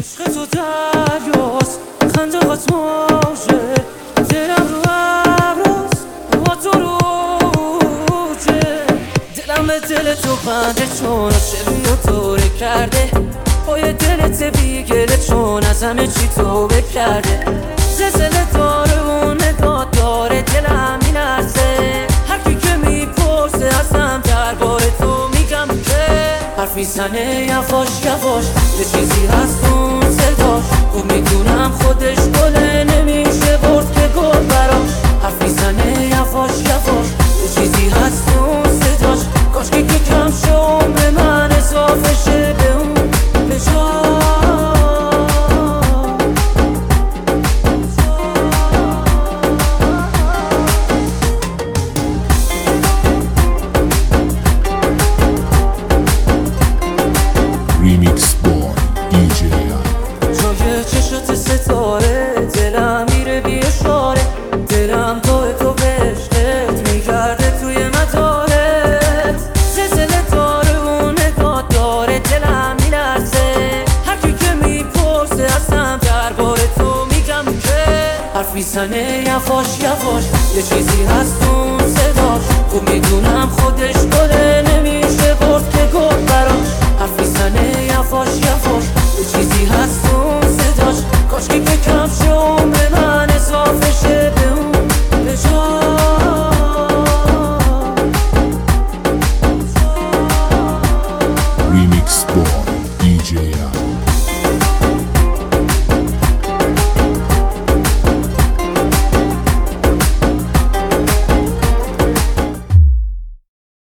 عشق تو دریاست، خنده هات موجه، دلم رو ابراست، با تو روجه. دلم به دل تو بنده چون عاشقی و طوره کرده، پای دلت بیگله چون از همه چی توبه کرده. زلزله داره و نگاه داره، دلم میلرزه هر کی که میپرسه ازم درباره تو میگم که حرف میزنه یواش یواش، یه چیزی هست اون صداش، خوب میدونم خودش گله نمیشه برد که گل براش. حرف میزنه یواش یواش، یه چیزی هست اون صداش، کاش که کم شه عمر من اضافه شه به اون به جا. ریمیکس بای دیجی جای چشات ستاره، دلم میره بی اشاره، دلم تو بهشتت میگرده توی مدارت. زلزله داره و نگاه داره، دلم میلرزه هر کی که میپرسه ازم درباره تو میگم که حرف میزنه یواش یواش، یه چیزی هست اون